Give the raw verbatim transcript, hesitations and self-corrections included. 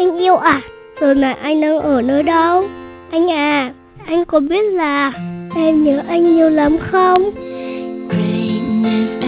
Anh yêu à? Giờ này anh đang ở nơi đâu? Anh à, anh có biết là em nhớ anh nhiều lắm không? Greatness